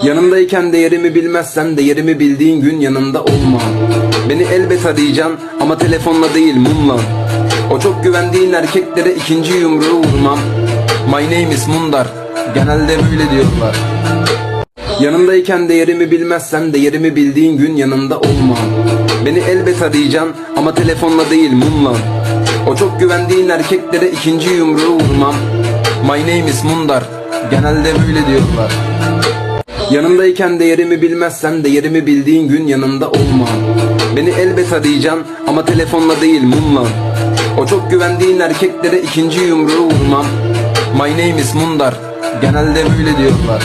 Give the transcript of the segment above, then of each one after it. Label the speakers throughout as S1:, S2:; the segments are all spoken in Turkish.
S1: Yanımdayken değerimi bilmezsen değerimi bildiğin gün yanımda olma. Beni elbet arayacaksın ama telefonla değil mumla. O çok güvendiğin erkeklere ikinci yumruğu vurmam. My name is Mundar, genelde böyle diyorlar. Yanımdayken değerimi bilmezsen değerimi bildiğin gün yanımda olma. Beni elbet arayacaksın ama telefonla değil mumla. O çok güvendiğin erkeklere ikinci yumruğu vurmam. My name is Mundar, genelde böyle diyorlar. Yanımdayken değerimi bilmezsen değerimi bildiğin gün yanımda olma. Beni elbet arayacaksın ama telefonla değil mumla. O çok güvendiğin erkeklere ikinci yumruğu vurmam. My name is Mundar, genelde böyle diyorlar.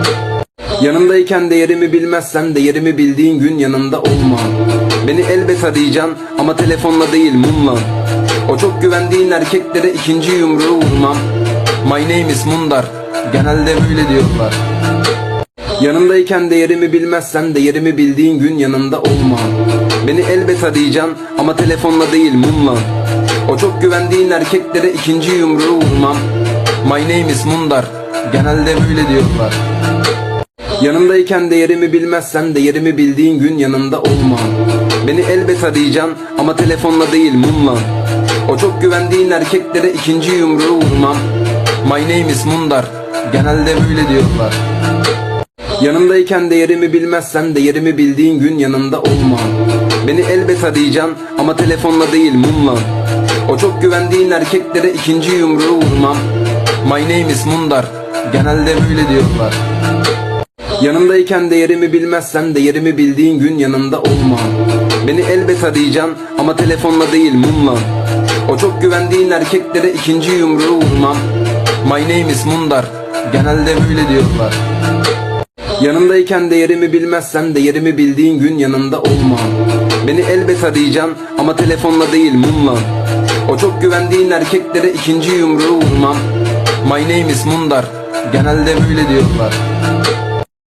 S1: Yanımdayken değerimi bilmezsen değerimi bildiğin gün yanımda olma. Beni elbet arayacaksın ama telefonla değil mumla. O çok güvendiğin erkeklere ikinci yumruğu vurmam. My name is Mundar, genelde böyle diyorlar. Yanımdayken değerimi bilmezsen değerimi bildiğin gün yanımda olma. Beni elbet arayacaksın ama telefonla değil mumla. O çok güvendiğin erkeklere ikinci yumruğu vurmam. My name is Mundar, genelde böyle diyorlar. Yanımdayken değerimi bilmezsen değerimi bildiğin gün yanımda olma. Beni elbet arayacaksın ama telefonla değil mumla. O çok güvendiğin erkeklere ikinci yumruğu vurmam. My name is Mundar, genelde böyle diyorlar. Yanımdayken değerimi bilmezsen değerimi bildiğin gün yanımda olma. Beni elbet arayacaksın ama telefonla değil mumla. O çok güvendiğin erkeklere ikinci yumruğu vurmam. My name is Mundar, genelde böyle diyorlar. Yanımdayken değerimi bilmezsen değerimi bildiğin gün yanımda olma. Beni elbet arayacaksın ama telefonla değil mumla. O çok güvendiğin erkeklere ikinci yumruğu vurmam. My name is Mundar, genelde böyle diyorlar. Yanımdayken değerimi bilmezsen değerimi bildiğin gün yanımda olma. Beni elbet arayacaksın ama telefonla değil mumla. O çok güvendiğin erkeklere ikinci yumruğu vurmam. My name is Mundar, genelde böyle diyorlar.